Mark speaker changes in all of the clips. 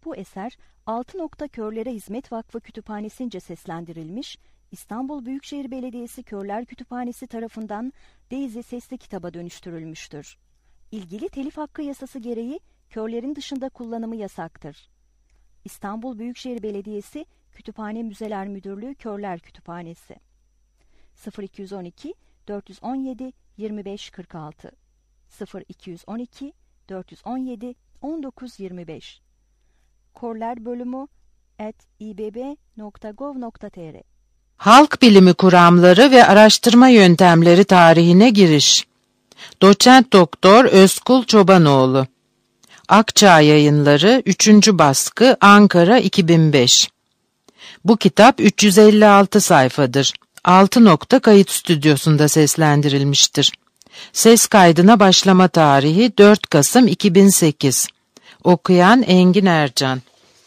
Speaker 1: Bu eser Altı Nokta Körlere Hizmet Vakfı Kütüphanesi'nce seslendirilmiş, İstanbul Büyükşehir Belediyesi Körler Kütüphanesi tarafından Daisy sesli kitaba dönüştürülmüştür. İlgili telif hakkı yasası gereği körlerin dışında kullanımı yasaktır. İstanbul Büyükşehir Belediyesi Kütüphane Müzeler Müdürlüğü Körler Kütüphanesi 0212 417 2546 0212 417 1925 korlerbölümü@ibb.gov.tr
Speaker 2: Halk bilimi kuramları ve araştırma yöntemleri tarihine giriş. Doçent Doktor Özkul Çobanoğlu. Akçağ Yayınları 3. baskı Ankara 2005. Bu kitap 356 sayfadır. 6 nokta kayıt stüdyosunda seslendirilmiştir. Ses kaydına başlama tarihi 4 Kasım 2008. Okuyan Engin Ercan.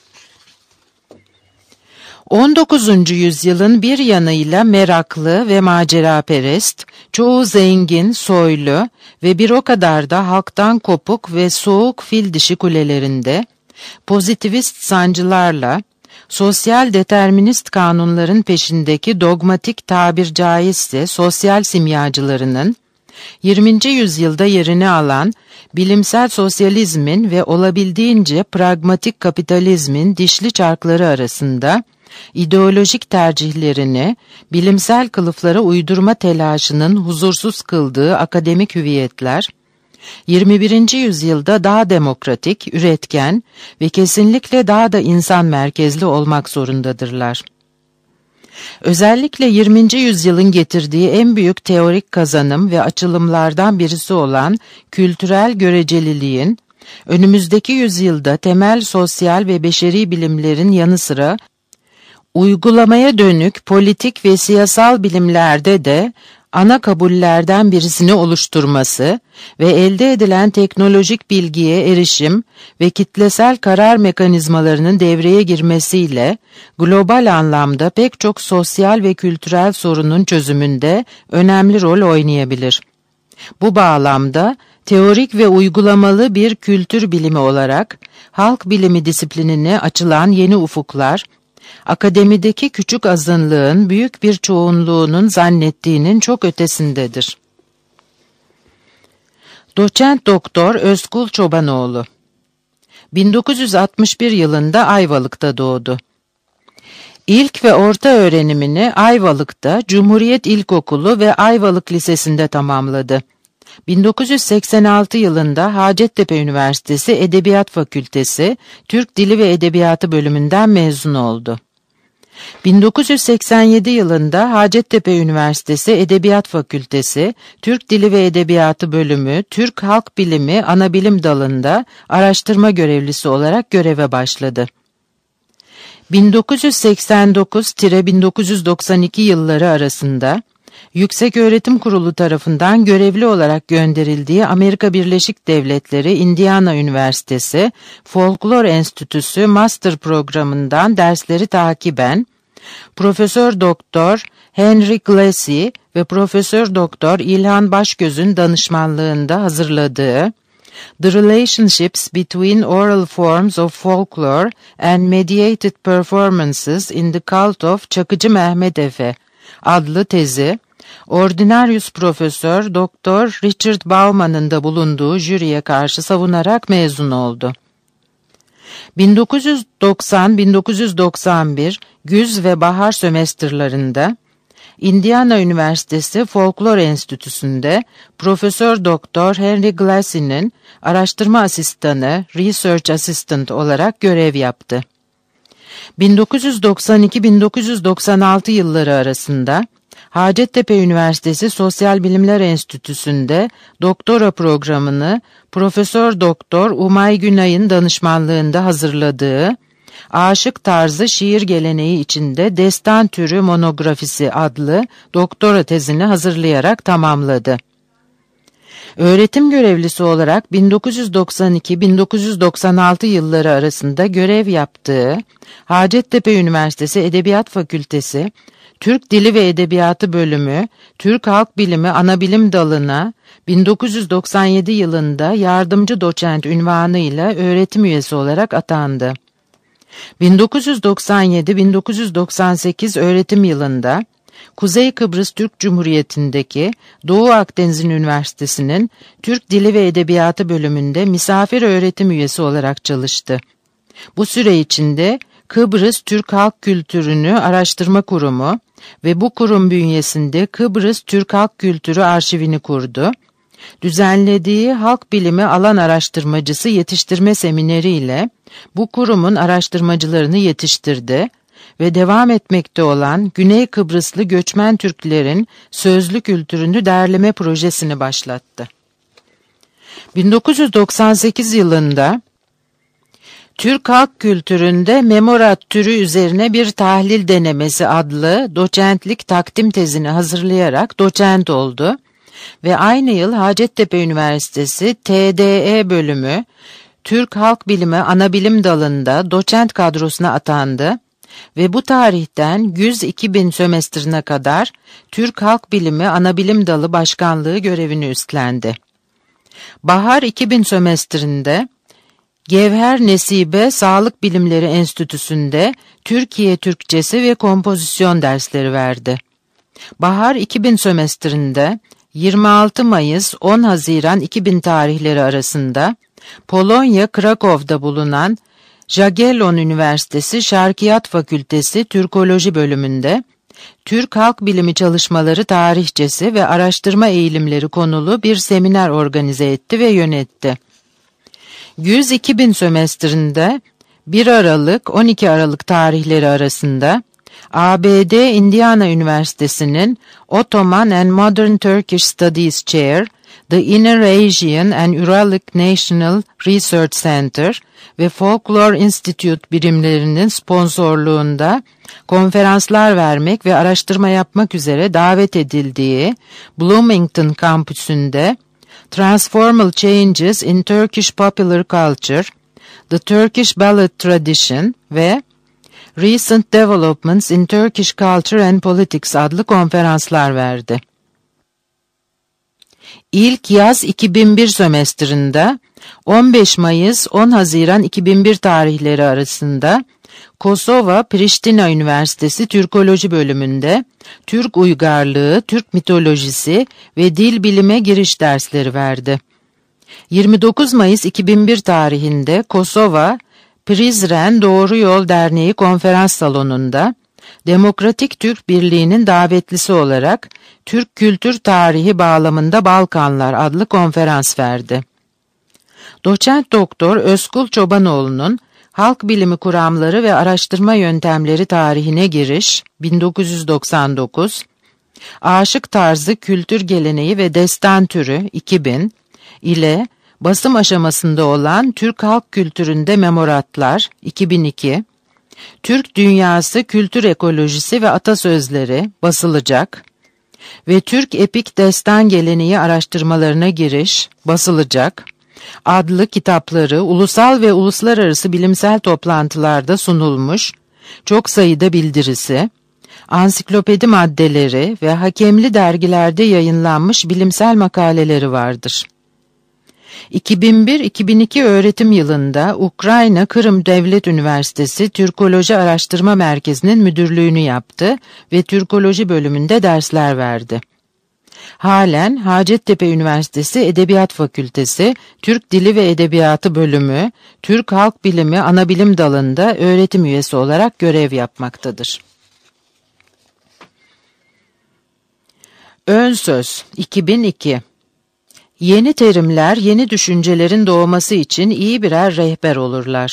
Speaker 2: 19. yüzyılın bir yanıyla meraklı ve maceraperest, çoğu zengin, soylu ve bir o kadar da halktan kopuk ve soğuk fil dişi kulelerinde, pozitivist sancılarla, sosyal determinist kanunların peşindeki dogmatik tabir caizse sosyal simyacılarının, 20. yüzyılda yerini alan bilimsel sosyalizmin ve olabildiğince pragmatik kapitalizmin dişli çarkları arasında, ideolojik tercihlerini bilimsel kılıflara uydurma telaşının huzursuz kıldığı akademik hüviyetler, 21. yüzyılda daha demokratik, üretken ve kesinlikle daha da insan merkezli olmak zorundadırlar. Özellikle 20. yüzyılın getirdiği en büyük teorik kazanım ve açılımlardan birisi olan kültürel göreceliliğin, önümüzdeki yüzyılda temel sosyal ve beşeri bilimlerin yanı sıra, uygulamaya dönük politik ve siyasal bilimlerde de ana kabullerden birisini oluşturması ve elde edilen teknolojik bilgiye erişim ve kitlesel karar mekanizmalarının devreye girmesiyle global anlamda pek çok sosyal ve kültürel sorunun çözümünde önemli rol oynayabilir. Bu bağlamda teorik ve uygulamalı bir kültür bilimi olarak halk bilimi disiplinine açılan yeni ufuklar, akademideki küçük azınlığın büyük bir çoğunluğunun zannettiğinin çok ötesindedir. Doçent Doktor Özkul Çobanoğlu 1961 yılında Ayvalık'ta doğdu. İlk ve orta öğrenimini Ayvalık'ta Cumhuriyet İlkokulu ve Ayvalık Lisesi'nde tamamladı. 1986 yılında Hacettepe Üniversitesi Edebiyat Fakültesi Türk Dili ve Edebiyatı bölümünden mezun oldu. 1987 yılında Hacettepe Üniversitesi Edebiyat Fakültesi Türk Dili ve Edebiyatı bölümü Türk Halk Bilimi Anabilim dalında araştırma görevlisi olarak göreve başladı. 1989-1992 yılları arasında Yükseköğretim Kurulu tarafından görevli olarak gönderildiği Amerika Birleşik Devletleri Indiana Üniversitesi Folklor Enstitüsü Master programından dersleri takiben Profesör Doktor Henry Glassie ve Profesör Doktor İlhan Başgöz'ün danışmanlığında hazırladığı The Relationships Between Oral Forms of Folklore and Mediated Performances in the Cult of Çakıcı Mehmet Efe adlı tezi, Ordinarius Profesör Doktor Richard Bauman'ın da bulunduğu jüriye karşı savunarak mezun oldu. 1990-1991 güz ve bahar sömestrlarında Indiana Üniversitesi Folklor Enstitüsü'nde Profesör Doktor Henry Glassie'nin araştırma asistanı, Research Assistant olarak görev yaptı. 1992-1996 yılları arasında Hacettepe Üniversitesi Sosyal Bilimler Enstitüsü'nde doktora programını Profesör Doktor Umay Günay'ın danışmanlığında hazırladığı Aşık Tarzı Şiir Geleneği içinde Destan Türü Monografisi adlı doktora tezini hazırlayarak tamamladı. Öğretim görevlisi olarak 1992-1996 yılları arasında görev yaptığı Hacettepe Üniversitesi Edebiyat Fakültesi Türk Dili ve Edebiyatı bölümü Türk Halk Bilimi Anabilim dalına 1997 yılında yardımcı doçent unvanıyla öğretim üyesi olarak atandı. 1997-1998 öğretim yılında Kuzey Kıbrıs Türk Cumhuriyeti'ndeki Doğu Akdeniz Üniversitesi'nin Türk Dili ve Edebiyatı bölümünde misafir öğretim üyesi olarak çalıştı. Bu süre içinde Kıbrıs Türk Halk Kültürünü Araştırma Kurumu ve bu kurum bünyesinde Kıbrıs Türk Halk Kültürü Arşivini kurdu. Düzenlediği halk bilimi alan araştırmacısı yetiştirme semineriyle bu kurumun araştırmacılarını yetiştirdi ve devam etmekte olan Güney Kıbrıslı göçmen Türklerin sözlü kültürünü derleme projesini başlattı. 1998 yılında Türk halk kültüründe memorat türü üzerine bir tahlil denemesi adlı doçentlik takdim tezini hazırlayarak doçent oldu ve aynı yıl Hacettepe Üniversitesi TDE bölümü Türk Halk Bilimi Anabilim dalında doçent kadrosuna atandı ve bu tarihten 100-2000 sömestrine kadar Türk Halk Bilimi Anabilim Dalı Başkanlığı görevini üstlendi. Bahar 2000 sömestrinde Gevher Nesibe Sağlık Bilimleri Enstitüsü'nde Türkiye Türkçesi ve kompozisyon dersleri verdi. Bahar 2000 sömestrinde 26 Mayıs 10 Haziran 2000 tarihleri arasında Polonya Krakow'da bulunan Jagiellon Üniversitesi Şarkiyat Fakültesi Türkoloji bölümünde Türk Halk Bilimi Çalışmaları Tarihçesi ve Araştırma Eğilimleri konulu bir seminer organize etti ve yönetti. 100-2000 sömestrinde 1 Aralık 12 Aralık tarihleri arasında ABD Indiana Üniversitesi'nin Ottoman and Modern Turkish Studies Chair, The Inner Asian and Uralic National Research Center ve Folklore Institute birimlerinin sponsorluğunda konferanslar vermek ve araştırma yapmak üzere davet edildiği Bloomington kampüsünde Transformal Changes in Turkish Popular Culture, The Turkish Ballad Tradition ve Recent Developments in Turkish Culture and Politics adlı konferanslar verdi. İlk yaz 2001 sömestrinde 15 Mayıs 10 Haziran 2001 tarihleri arasında Kosova Priştina Üniversitesi Türkoloji bölümünde Türk uygarlığı, Türk mitolojisi ve dil bilime giriş dersleri verdi. 29 Mayıs 2001 tarihinde Kosova Prizren Doğru Yol Derneği konferans salonunda Demokratik Türk Birliği'nin davetlisi olarak Türk Kültür Tarihi bağlamında Balkanlar adlı konferans verdi. Doçent Doktor Özkul Çobanoğlu'nun Halk Bilimi Kuramları ve Araştırma Yöntemleri Tarihine Giriş 1999, Aşık Tarzı Kültür Geleneği ve Destan Türü 2000 ile basım aşamasında olan Türk Halk Kültüründe Memoratlar 2002, Türk Dünyası Kültür Ekolojisi ve Atasözleri basılacak ve Türk Epik Destan Geleneği Araştırmalarına Giriş basılacak adlı kitapları ulusal ve uluslararası bilimsel toplantılarda sunulmuş, çok sayıda bildirisi, ansiklopedi maddeleri ve hakemli dergilerde yayınlanmış bilimsel makaleleri vardır. 2001-2002 öğretim yılında Ukrayna Kırım Devlet Üniversitesi Türkoloji Araştırma Merkezi'nin müdürlüğünü yaptı ve Türkoloji bölümünde dersler verdi. Halen Hacettepe Üniversitesi Edebiyat Fakültesi Türk Dili ve Edebiyatı bölümü Türk Halk Bilimi Anabilim dalında öğretim üyesi olarak görev yapmaktadır. Ön Söz 2002. Yeni terimler, yeni düşüncelerin doğması için iyi birer rehber olurlar.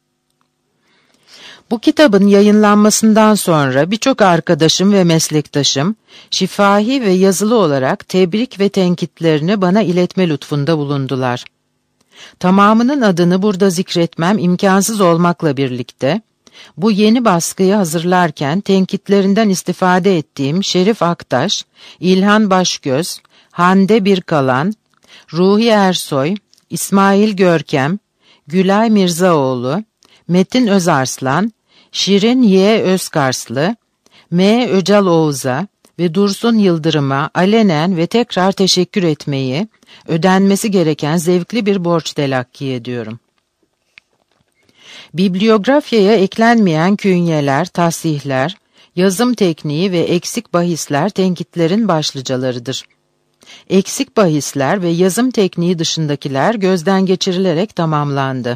Speaker 2: Bu kitabın yayınlanmasından sonra birçok arkadaşım ve meslektaşım, şifahi ve yazılı olarak tebrik ve tenkitlerini bana iletme lütfunda bulundular. Tamamının adını burada zikretmem imkansız olmakla birlikte, bu yeni baskıyı hazırlarken tenkitlerinden istifade ettiğim Şerif Aktaş, İlhan Başgöz, Hande Birkalan, Ruhi Ersoy, İsmail Görkem, Gülay Mirzaoğlu, Metin Özarslan, Şirin Y. Özkarslı, M. Öcal Oğuz'a ve Dursun Yıldırım'a alenen ve tekrar teşekkür etmeyi, ödenmesi gereken zevkli bir borç telakki ediyorum. Bibliografyaya eklenmeyen künyeler, tasihler, yazım tekniği ve eksik bahisler tenkitlerin başlıcalarıdır. Eksik bahisler ve yazım tekniği dışındakiler gözden geçirilerek tamamlandı.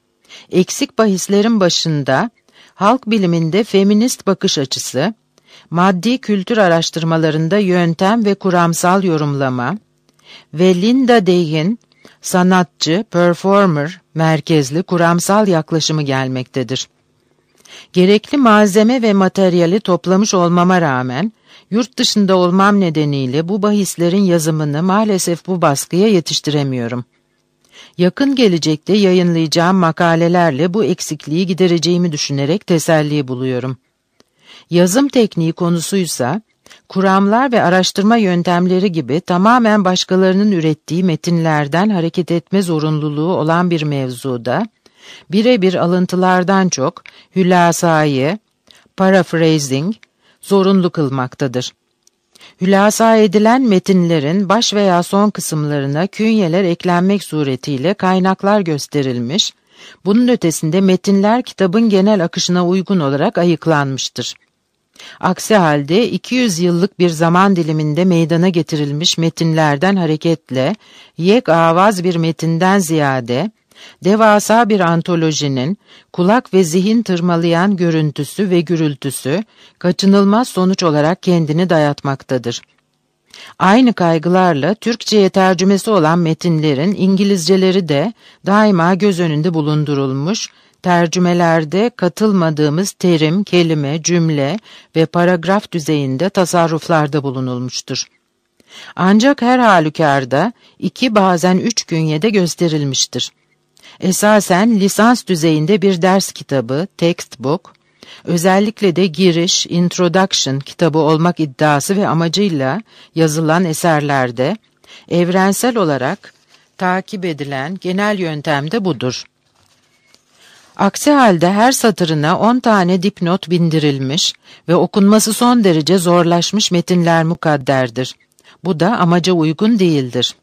Speaker 2: Eksik bahislerin başında halk biliminde feminist bakış açısı, maddi kültür araştırmalarında yöntem ve kuramsal yorumlama ve Linda Day'in sanatçı, performer merkezli kuramsal yaklaşımı gelmektedir. Gerekli malzeme ve materyali toplamış olmama rağmen, yurt dışında olmam nedeniyle bu bahislerin yazımını maalesef bu baskıya yetiştiremiyorum. Yakın gelecekte yayınlayacağım makalelerle bu eksikliği gidereceğimi düşünerek teselli buluyorum. Yazım tekniği konusuysa, kuramlar ve araştırma yöntemleri gibi tamamen başkalarının ürettiği metinlerden hareket etme zorunluluğu olan bir mevzuda, birebir alıntılardan çok hülasayı, paraphrasing, zorunlu kılmaktadır. Hülasa edilen metinlerin baş veya son kısımlarına künyeler eklenmek suretiyle kaynaklar gösterilmiş, bunun ötesinde metinler kitabın genel akışına uygun olarak ayıklanmıştır. Aksi halde 200 yıllık bir zaman diliminde meydana getirilmiş metinlerden hareketle yek avaz bir metinden ziyade, devasa bir antolojinin kulak ve zihin tırmalayan görüntüsü ve gürültüsü kaçınılmaz sonuç olarak kendini dayatmaktadır. Aynı kaygılarla Türkçe'ye tercümesi olan metinlerin İngilizceleri de daima göz önünde bulundurulmuş, tercümelerde katılmadığımız terim, kelime, cümle ve paragraf düzeyinde tasarruflarda bulunulmuştur. Ancak her halükarda 2 bazen 3 künyede gösterilmiştir. Esasen lisans düzeyinde bir ders kitabı, textbook, özellikle de giriş, introduction kitabı olmak iddiası ve amacıyla yazılan eserlerde, evrensel olarak takip edilen genel yöntem de budur. Aksi halde her satırına 10 tane dipnot bindirilmiş ve okunması son derece zorlaşmış metinler mukadderdir. Bu da amaca uygun değildir.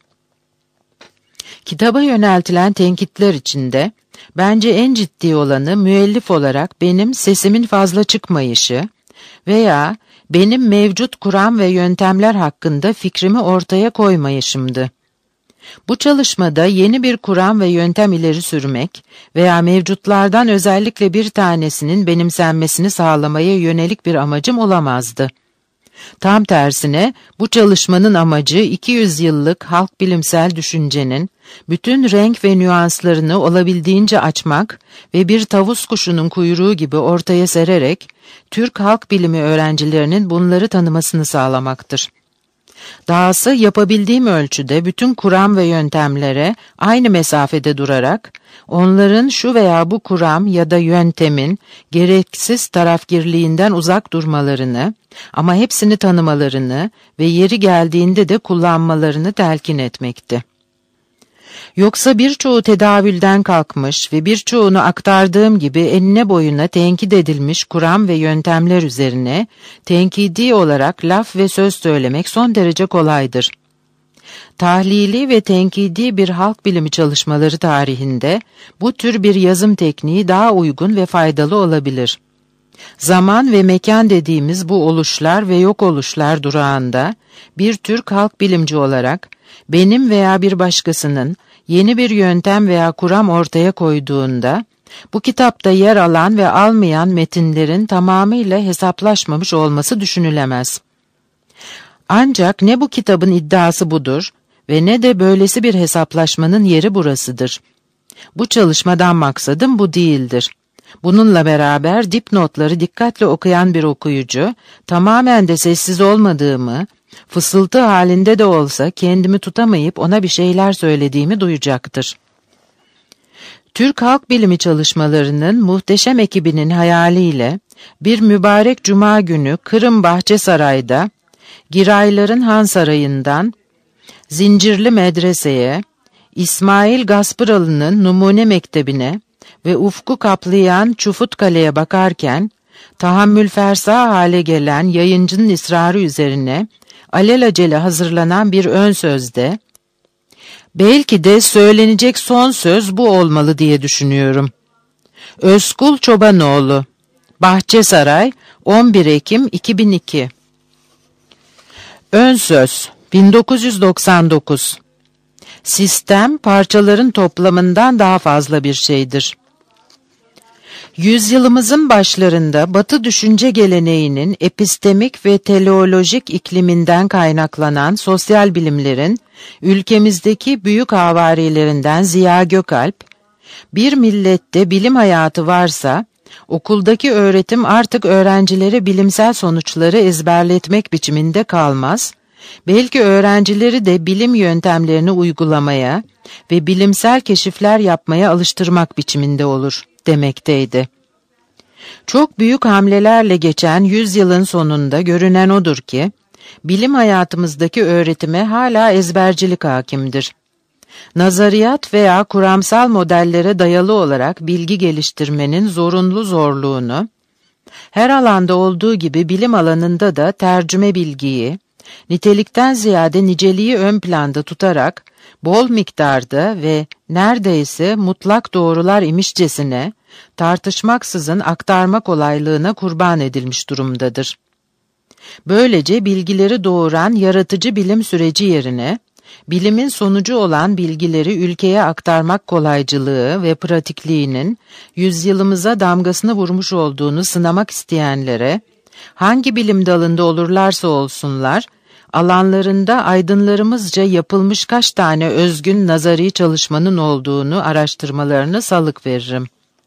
Speaker 2: Kitaba yöneltilen tenkitler içinde, bence en ciddi olanı müellif olarak benim sesimin fazla çıkmayışı veya benim mevcut kuram ve yöntemler hakkında fikrimi ortaya koymayışımdı. Bu çalışmada yeni bir kuram ve yöntem ileri sürmek veya mevcutlardan özellikle bir tanesinin benimsenmesini sağlamaya yönelik bir amacım olamazdı. Tam tersine bu çalışmanın amacı 200 yıllık halk bilimsel düşüncenin bütün renk ve nüanslarını olabildiğince açmak ve bir tavus kuşunun kuyruğu gibi ortaya sererek Türk halk bilimi öğrencilerinin bunları tanımasını sağlamaktır. Dahası yapabildiğim ölçüde bütün kuram ve yöntemlere aynı mesafede durarak, onların şu veya bu kuram ya da yöntemin gereksiz tarafgirliğinden uzak durmalarını ama hepsini tanımalarını ve yeri geldiğinde de kullanmalarını telkin etmekti. Yoksa birçoğu tedavülden kalkmış ve birçoğunu aktardığım gibi enine boyuna tenkit edilmiş kuram ve yöntemler üzerine tenkidi olarak laf ve söz söylemek son derece kolaydır. Tahlili ve tenkidi bir halk bilimi çalışmaları tarihinde bu tür bir yazım tekniği daha uygun ve faydalı olabilir. Zaman ve mekan dediğimiz bu oluşlar ve yok oluşlar durağında bir Türk halk bilimci olarak benim veya bir başkasının yeni bir yöntem veya kuram ortaya koyduğunda, bu kitapta yer alan ve almayan metinlerin tamamıyla hesaplaşmamış olması düşünülemez. Ancak ne bu kitabın iddiası budur ve ne de böylesi bir hesaplaşmanın yeri burasıdır. Bu çalışmadan maksadım bu değildir. Bununla beraber dipnotları dikkatle okuyan bir okuyucu, tamamen de sessiz olmadığımı, fısıltı halinde de olsa kendimi tutamayıp ona bir şeyler söylediğimi duyacaktır. Türk halk bilimi çalışmalarının muhteşem ekibinin hayaliyle bir mübarek cuma günü Kırım Bahçesaray'da, Girayların Han Sarayı'ndan, Zincirli Medrese'ye, İsmail Gaspıralı'nın Numune Mektebi'ne ve ufku kaplayan Çufutkale'ye bakarken, tahammül fersa hale gelen yayıncının ısrarı üzerine, alelacele hazırlanan bir ön sözde, belki de söylenecek son söz bu olmalı diye düşünüyorum. Özkul Çobanoğlu, Bahçesaray, 11 Ekim 2002. Ön söz, 1999. Sistem, parçaların toplamından daha fazla bir şeydir. Yüzyılımızın başlarında Batı düşünce geleneğinin epistemik ve teleolojik ikliminden kaynaklanan sosyal bilimlerin ülkemizdeki büyük havarilerinden Ziya Gökalp, bir millette bilim hayatı varsa, okuldaki öğretim artık öğrencilere bilimsel sonuçları ezberletmek biçiminde kalmaz, belki öğrencileri de bilim yöntemlerini uygulamaya ve bilimsel keşifler yapmaya alıştırmak biçiminde olur demekteydi. Çok büyük hamlelerle geçen yüzyılın sonunda görünen odur ki, bilim hayatımızdaki öğretime hala ezbercilik hakimdir. Nazariyat veya kuramsal modellere dayalı olarak bilgi geliştirmenin zorunlu zorluğunu, her alanda olduğu gibi bilim alanında da tercüme bilgiyi, nitelikten ziyade niceliği ön planda tutarak, bol miktarda ve neredeyse mutlak doğrular imişçesine, tartışmaksızın aktarma kolaylığına kurban edilmiş durumdadır. Böylece bilgileri doğuran yaratıcı bilim süreci yerine, bilimin sonucu olan bilgileri ülkeye aktarmak kolaycılığı ve pratikliğinin yüzyılımıza damgasını vurmuş olduğunu sınamak isteyenlere, hangi bilim dalında olurlarsa olsunlar, alanlarında aydınlarımızca yapılmış kaç tane özgün nazari çalışmanın olduğunu araştırmalarını salık veririm.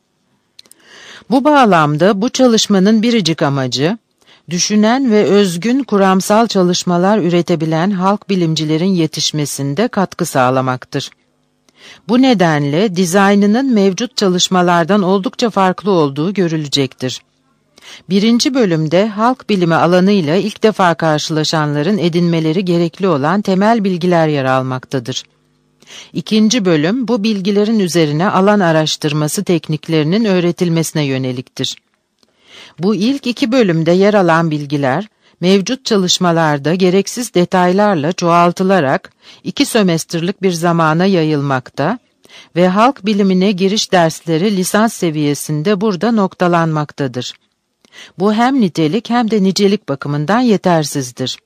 Speaker 2: Bu bağlamda bu çalışmanın biricik amacı, düşünen ve özgün kuramsal çalışmalar üretebilen halk bilimcilerin yetişmesinde katkı sağlamaktır. Bu nedenle dizaynının mevcut çalışmalardan oldukça farklı olduğu görülecektir. Birinci bölümde halk bilimi alanıyla ilk defa karşılaşanların edinmeleri gerekli olan temel bilgiler yer almaktadır. İkinci bölüm bu bilgilerin üzerine alan araştırması tekniklerinin öğretilmesine yöneliktir. Bu ilk iki bölümde yer alan bilgiler, mevcut çalışmalarda gereksiz detaylarla çoğaltılarak 2 sömestrlik bir zamana yayılmakta ve halk bilimine giriş dersleri lisans seviyesinde burada noktalanmaktadır. Bu hem nitelik hem de nicelik bakımından yetersizdir.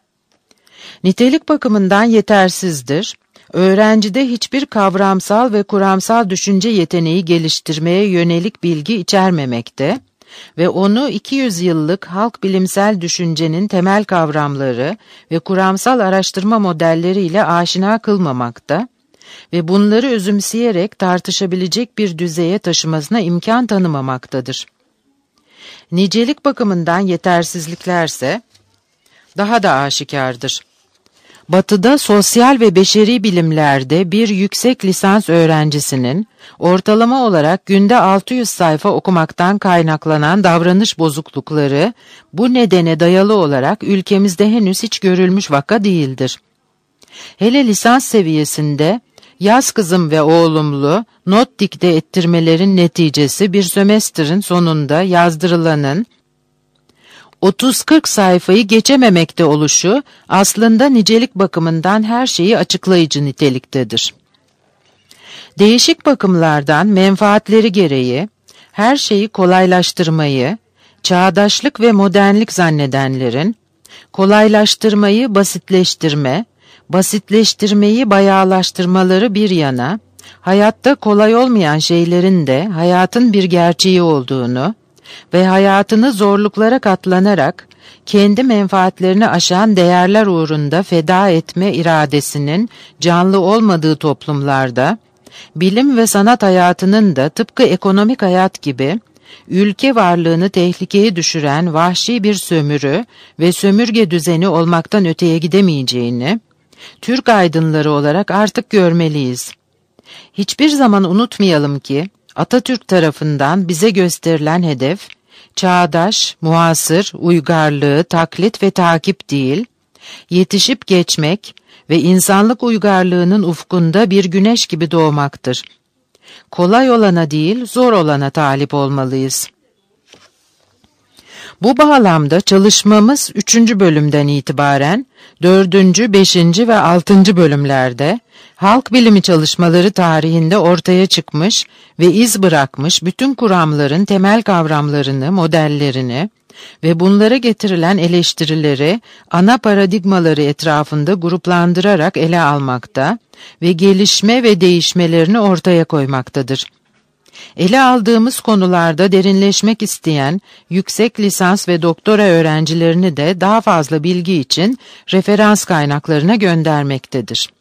Speaker 2: Nitelik bakımından yetersizdir, öğrencide hiçbir kavramsal ve kuramsal düşünce yeteneği geliştirmeye yönelik bilgi içermemekte ve onu 200 yıllık halk bilimsel düşüncenin temel kavramları ve kuramsal araştırma modelleriyle aşina kılmamakta ve bunları özümseyerek tartışabilecek bir düzeye taşımasına imkan tanımamaktadır. Nicelik bakımından yetersizliklerse daha da aşikardır. Batı'da sosyal ve beşeri bilimlerde bir yüksek lisans öğrencisinin ortalama olarak günde 600 sayfa okumaktan kaynaklanan davranış bozuklukları bu nedene dayalı olarak ülkemizde henüz hiç görülmüş vaka değildir. Hele lisans seviyesinde yaz kızım ve oğlumlu not dikte ettirmelerin neticesi bir sömestrin sonunda yazdırılanın 30-40 sayfayı geçememekte oluşu aslında nicelik bakımından her şeyi açıklayıcı niteliktedir. Değişik bakımlardan menfaatleri gereği her şeyi kolaylaştırmayı, çağdaşlık ve modernlik zannedenlerin, kolaylaştırmayı basitleştirme, basitleştirmeyi bayağılaştırmaları bir yana, hayatta kolay olmayan şeylerin de hayatın bir gerçeği olduğunu ve hayatını zorluklara katlanarak kendi menfaatlerini aşan değerler uğrunda feda etme iradesinin canlı olmadığı toplumlarda, bilim ve sanat hayatının da tıpkı ekonomik hayat gibi, ülke varlığını tehlikeye düşüren vahşi bir sömürü ve sömürge düzeni olmaktan öteye gidemeyeceğini, Türk aydınları olarak artık görmeliyiz. Hiçbir zaman unutmayalım ki, Atatürk tarafından bize gösterilen hedef, çağdaş, muasır, uygarlığı taklit ve takip değil, yetişip geçmek ve insanlık uygarlığının ufkunda bir güneş gibi doğmaktır. Kolay olana değil, zor olana talip olmalıyız. Bu bağlamda çalışmamız 3. bölümden itibaren 4., 5. ve 6. bölümlerde halk bilimi çalışmaları tarihinde ortaya çıkmış ve iz bırakmış bütün kuramların temel kavramlarını, modellerini ve bunlara getirilen eleştirileri ana paradigmaları etrafında gruplandırarak ele almakta ve gelişme ve değişmelerini ortaya koymaktadır. Ele aldığımız konularda derinleşmek isteyen yüksek lisans ve doktora öğrencilerini de daha fazla bilgi için referans kaynaklarına göndermektedir.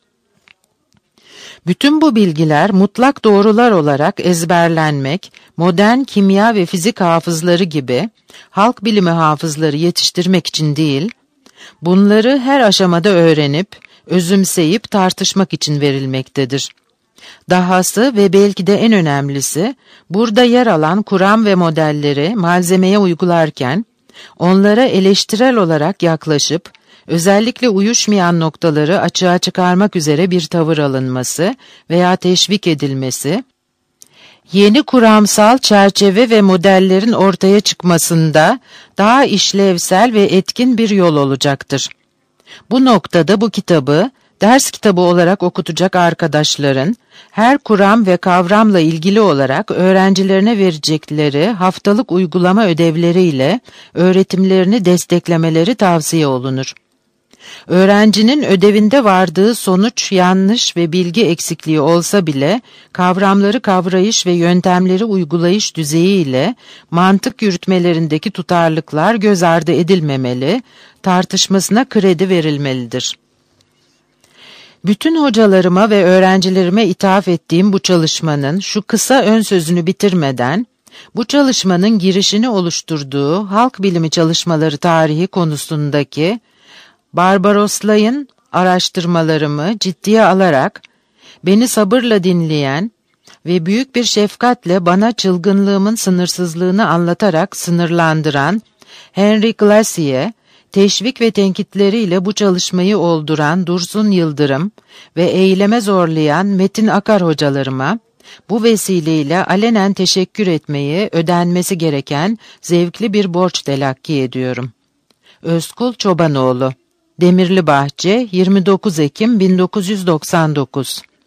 Speaker 2: Bütün bu bilgiler mutlak doğrular olarak ezberlenmek, modern kimya ve fizik hafızları gibi halk bilimi hafızları yetiştirmek için değil, bunları her aşamada öğrenip, özümseyip tartışmak için verilmektedir. Dahası ve belki de en önemlisi, burada yer alan kuram ve modelleri malzemeye uygularken, onlara eleştirel olarak yaklaşıp, özellikle uyuşmayan noktaları açığa çıkarmak üzere bir tavır alınması veya teşvik edilmesi, yeni kuramsal çerçeve ve modellerin ortaya çıkmasında daha işlevsel ve etkin bir yol olacaktır. Bu noktada bu kitabı, ders kitabı olarak okutacak arkadaşların, her kuram ve kavramla ilgili olarak öğrencilerine verecekleri haftalık uygulama ödevleriyle öğretimlerini desteklemeleri tavsiye olunur. Öğrencinin ödevinde vardığı sonuç yanlış ve bilgi eksikliği olsa bile, kavramları kavrayış ve yöntemleri uygulayış düzeyiyle mantık yürütmelerindeki tutarlılıklar göz ardı edilmemeli, tartışmasına kredi verilmelidir. Bütün hocalarıma ve öğrencilerime ithaf ettiğim bu çalışmanın şu kısa ön sözünü bitirmeden, bu çalışmanın girişini oluşturduğu halk bilimi çalışmaları tarihi konusundaki Barbaroslay'ın araştırmalarımı ciddiye alarak, beni sabırla dinleyen ve büyük bir şefkatle bana çılgınlığımın sınırsızlığını anlatarak sınırlandıran Henry Glassie'ye, teşvik ve tenkitleriyle bu çalışmayı olduran Dursun Yıldırım ve eyleme zorlayan Metin Akar hocalarıma, bu vesileyle alenen teşekkür etmeyi ödenmesi gereken zevkli bir borç telakki ediyorum. Özkul Çobanoğlu, Demirli Bahçe, 29 Ekim 1999.